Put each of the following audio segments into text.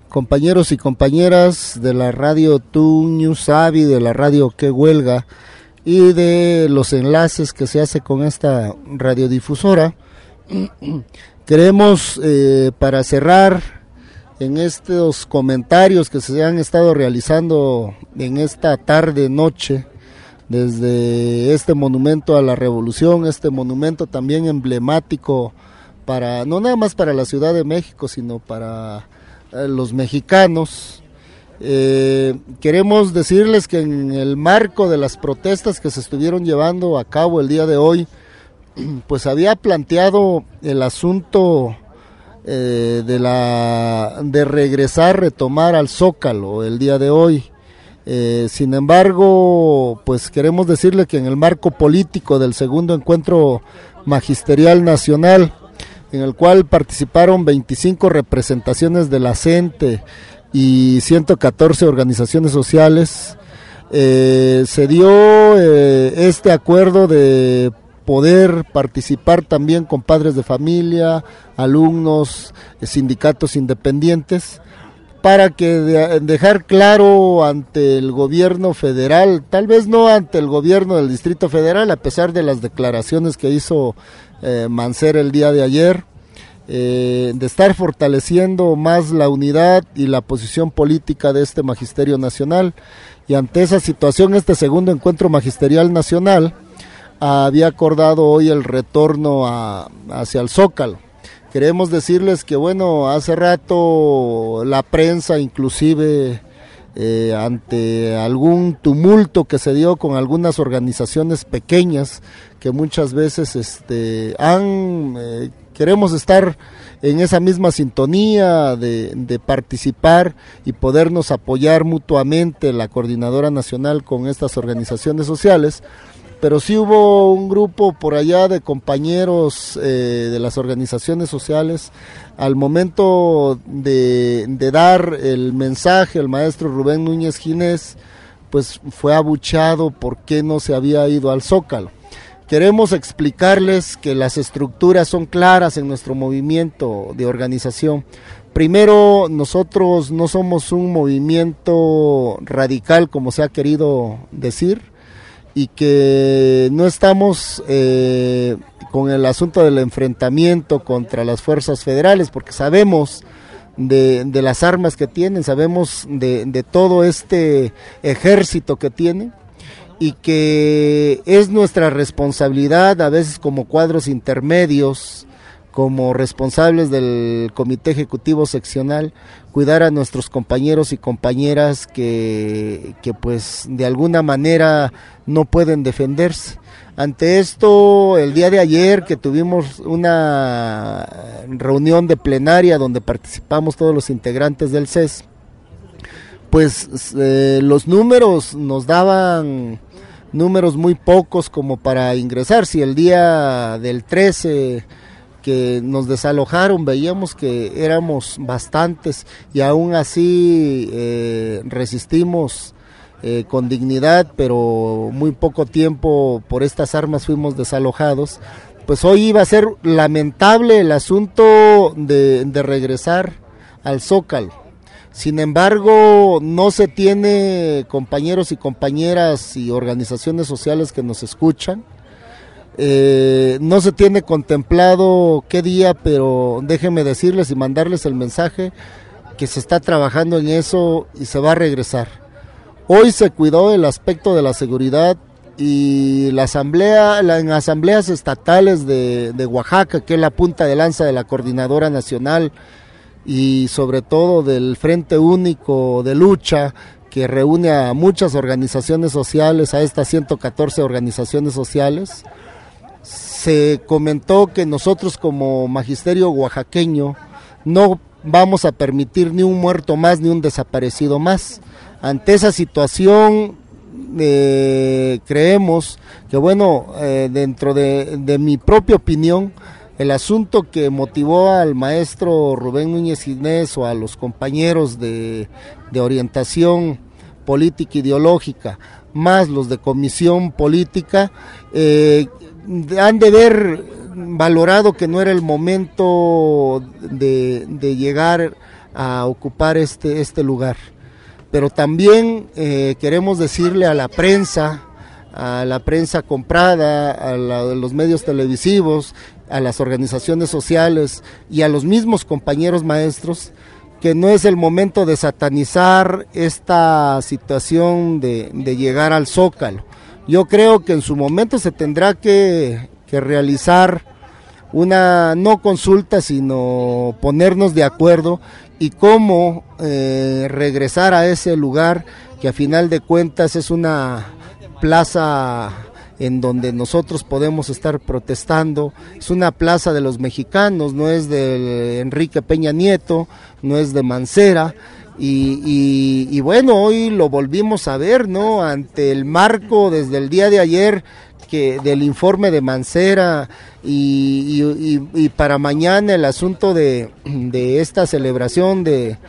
compañeros y compañeras de la radio Tuñusavi, de la radio Que Huelga y de los enlaces que se hace con esta radiodifusora. Queremos, para cerrar en estos comentarios que se han estado realizando en esta tarde-noche, desde este monumento a la revolución, este monumento también emblemático para, no nada más para la Ciudad de México, sino para los mexicanos. Queremos decirles que en el marco de las protestas que se estuvieron llevando a cabo el día de hoy, pues había planteado el asunto de regresar, retomar al Zócalo el día de hoy. Sin embargo, pues queremos decirle que en el marco político del segundo encuentro magisterial nacional, en el cual participaron 25 representaciones de la CENTE y 114 organizaciones sociales, se dio este acuerdo de poder participar también con padres de familia, alumnos, sindicatos independientes, para que dejar claro ante el gobierno federal, tal vez no ante el gobierno del Distrito Federal, a pesar de las declaraciones que hizo Mancera el día de ayer, de estar fortaleciendo más la unidad y la posición política de este Magisterio Nacional. Y ante esa situación, este segundo encuentro magisterial nacional había acordado hoy el retorno hacia el Zócalo. Queremos decirles que, bueno, hace rato la prensa, inclusive ante algún tumulto que se dio con algunas organizaciones pequeñas que muchas veces queremos estar en esa misma sintonía de participar y podernos apoyar mutuamente la Coordinadora Nacional con estas organizaciones sociales. Pero sí hubo un grupo por allá de compañeros de las organizaciones sociales, al momento de dar el mensaje, el maestro Rubén Núñez Ginés, pues fue abucheado porque no se había ido al Zócalo. Queremos explicarles que las estructuras son claras en nuestro movimiento de organización. Primero, nosotros no somos un movimiento radical, como se ha querido decir, y que no estamos con el asunto del enfrentamiento contra las fuerzas federales, porque sabemos de las armas que tienen, sabemos de todo este ejército que tienen, y que es nuestra responsabilidad, a veces como cuadros intermedios, como responsables del Comité Ejecutivo Seccional, cuidar a nuestros compañeros y compañeras que pues de alguna manera no pueden defenderse. Ante esto, el día de ayer que tuvimos una reunión de plenaria donde participamos todos los integrantes del CES, pues los números nos daban números muy pocos como para ingresar. Si el día del 13 que nos desalojaron veíamos que éramos bastantes y aún así resistimos con dignidad, pero muy poco tiempo por estas armas fuimos desalojados, pues hoy iba a ser lamentable el asunto de regresar al Zócalo. Sin embargo, no se tiene, compañeros y compañeras y organizaciones sociales que nos escuchan, no se tiene contemplado qué día, pero déjenme decirles y mandarles el mensaje que se está trabajando en eso y se va a regresar. Hoy se cuidó el aspecto de la seguridad y en asambleas estatales de Oaxaca, que es la punta de lanza de la Coordinadora Nacional y sobre todo del Frente Único de Lucha, que reúne a muchas organizaciones sociales, a estas 114 organizaciones sociales, se comentó que nosotros como magisterio oaxaqueño no vamos a permitir ni un muerto más ni un desaparecido más. Ante esa situación creemos que, bueno, dentro de mi propia opinión, el asunto que motivó al maestro Rubén Núñez Ginés o a los compañeros de orientación política ideológica, más los de comisión política, han de ver valorado que no era el momento de llegar a ocupar este lugar. Pero también queremos decirle a la prensa comprada, a los medios televisivos, a las organizaciones sociales y a los mismos compañeros maestros, que no es el momento de satanizar esta situación de llegar al Zócalo. Yo creo que en su momento se tendrá que realizar una no consulta, sino ponernos de acuerdo y cómo regresar a ese lugar que a final de cuentas es una plaza en donde nosotros podemos estar protestando. Es una plaza de los mexicanos, no es de Enrique Peña Nieto, no es de Mancera. Y bueno, hoy lo volvimos a ver, ¿no? Ante el marco desde el día de ayer del informe de Mancera y para mañana el asunto de esta celebración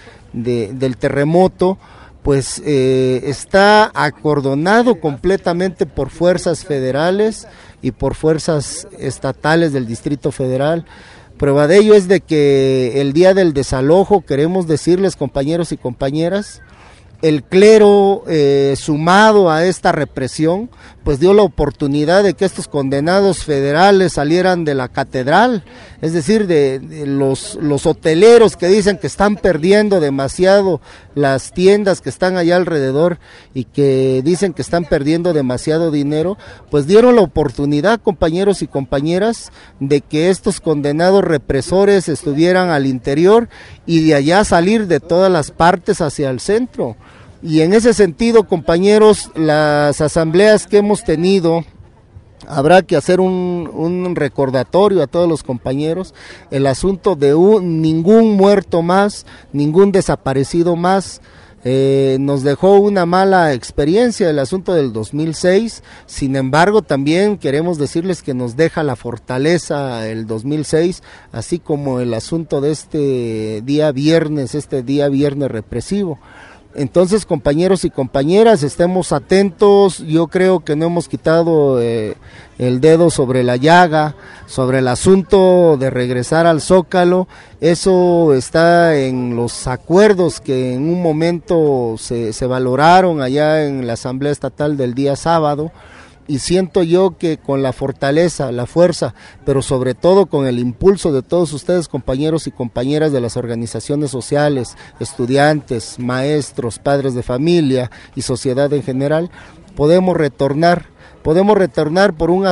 del terremoto, pues está acordonado completamente por fuerzas federales y por fuerzas estatales del Distrito Federal. Prueba de ello es de que el día del desalojo, queremos decirles, compañeros y compañeras, el clero sumado a esta represión, pues dio la oportunidad de que estos condenados federales salieran de la catedral, es decir, de los hoteleros que dicen que están perdiendo demasiado, las tiendas que están allá alrededor y que dicen que están perdiendo demasiado dinero, pues dieron la oportunidad, compañeros y compañeras, de que estos condenados represores estuvieran al interior y de allá salir de todas las partes hacia el centro. Y en ese sentido, compañeros, las asambleas que hemos tenido, habrá que hacer un recordatorio a todos los compañeros, el asunto de ningún muerto más, ningún desaparecido más. Nos dejó una mala experiencia el asunto del 2006, sin embargo también queremos decirles que nos deja la fortaleza el 2006, así como el asunto de este día viernes represivo. Entonces, compañeros y compañeras, estemos atentos. Yo creo que no hemos quitado el dedo sobre la llaga, sobre el asunto de regresar al Zócalo. Eso está en los acuerdos que en un momento se valoraron allá en la Asamblea Estatal del día sábado. Y siento yo que con la fortaleza, la fuerza, pero sobre todo con el impulso de todos ustedes, compañeros y compañeras de las organizaciones sociales, estudiantes, maestros, padres de familia y sociedad en general, podemos retornar por un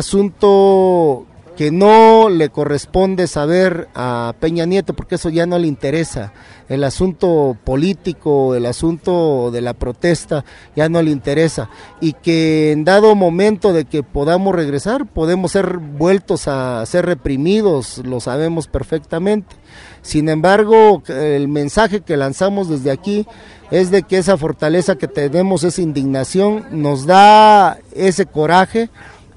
asunto que no le corresponde saber a Peña Nieto, porque eso ya no le interesa. El asunto político, el asunto de la protesta, ya no le interesa. Y que en dado momento de que podamos regresar, podemos ser vueltos a ser reprimidos, lo sabemos perfectamente. Sin embargo, el mensaje que lanzamos desde aquí es de que esa fortaleza que tenemos, esa indignación, nos da ese coraje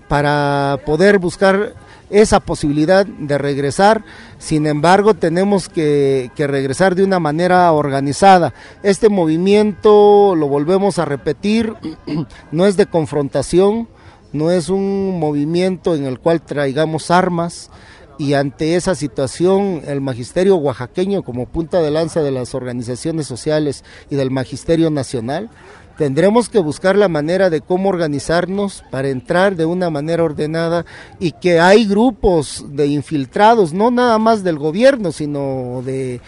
para poder buscar esa posibilidad de regresar. Sin embargo, tenemos que regresar de una manera organizada. Este movimiento, lo volvemos a repetir, no es de confrontación, no es un movimiento en el cual traigamos armas, y ante esa situación el magisterio oaxaqueño, como punta de lanza de las organizaciones sociales y del magisterio nacional, tendremos que buscar la manera de cómo organizarnos para entrar de una manera ordenada, y que hay grupos de infiltrados, no nada más del gobierno, sino de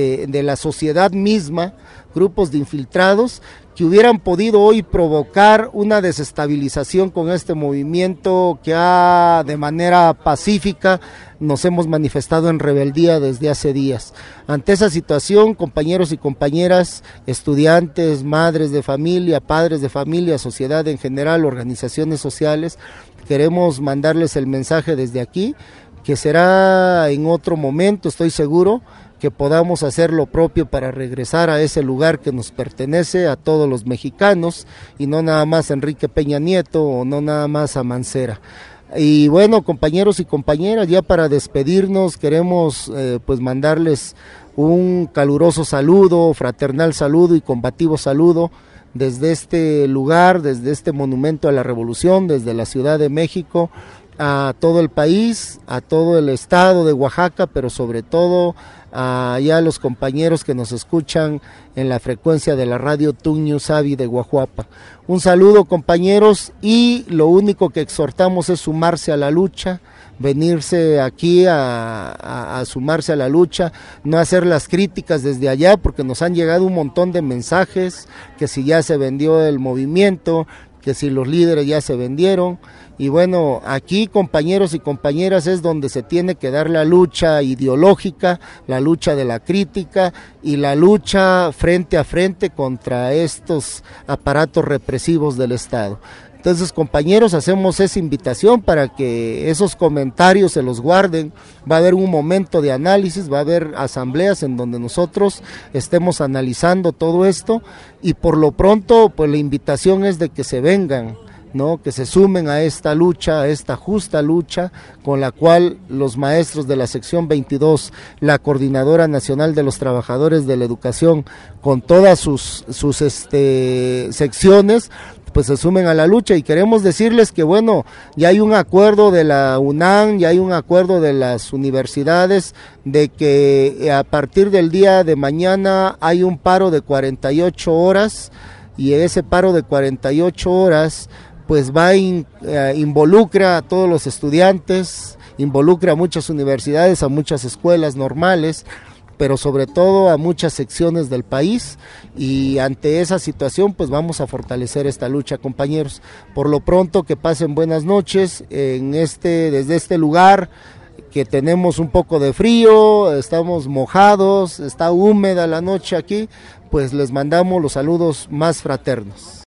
la sociedad misma, grupos de infiltrados que hubieran podido hoy provocar una desestabilización con este movimiento que de manera pacífica nos hemos manifestado en rebeldía desde hace días. Ante esa situación, compañeros y compañeras, estudiantes, madres de familia, padres de familia, sociedad en general, organizaciones sociales, queremos mandarles el mensaje desde aquí, que será en otro momento, estoy seguro, que podamos hacer lo propio para regresar a ese lugar que nos pertenece a todos los mexicanos, y no nada más a Enrique Peña Nieto o no nada más a Mancera. Y bueno, compañeros y compañeras, ya para despedirnos queremos pues mandarles un caluroso saludo, fraternal saludo y combativo saludo desde este lugar, desde este monumento a la revolución, desde la Ciudad de México, a todo el país, a todo el estado de Oaxaca, pero sobre todo a los compañeros que nos escuchan en la frecuencia de la radio Tuño Sabi de Guajuapa. Un saludo, compañeros, y lo único que exhortamos es sumarse a la lucha, venirse aquí a sumarse a la lucha, no hacer las críticas desde allá, porque nos han llegado un montón de mensajes, que si ya se vendió el movimiento, que si los líderes ya se vendieron. Y bueno, aquí, compañeros y compañeras, es donde se tiene que dar la lucha ideológica, la lucha de la crítica y la lucha frente a frente contra estos aparatos represivos del Estado. Entonces, compañeros, hacemos esa invitación para que esos comentarios se los guarden. Va a haber un momento de análisis, va a haber asambleas en donde nosotros estemos analizando todo esto, y por lo pronto, pues la invitación es de que se vengan, ¿no? Que se sumen a esta lucha, a esta justa lucha con la cual los maestros de la sección 22, la Coordinadora Nacional de los Trabajadores de la Educación, con todas sus secciones, pues se sumen a la lucha. Y queremos decirles que bueno, ya hay un acuerdo de la UNAM, ya hay un acuerdo de las universidades de que a partir del día de mañana hay un paro de 48 horas, y ese paro de 48 horas pues involucra a todos los estudiantes, involucra a muchas universidades, a muchas escuelas normales, pero sobre todo a muchas secciones del país, y ante esa situación pues vamos a fortalecer esta lucha, compañeros. Por lo pronto, que pasen buenas noches desde este lugar, que tenemos un poco de frío, estamos mojados, está húmeda la noche aquí, pues les mandamos los saludos más fraternos.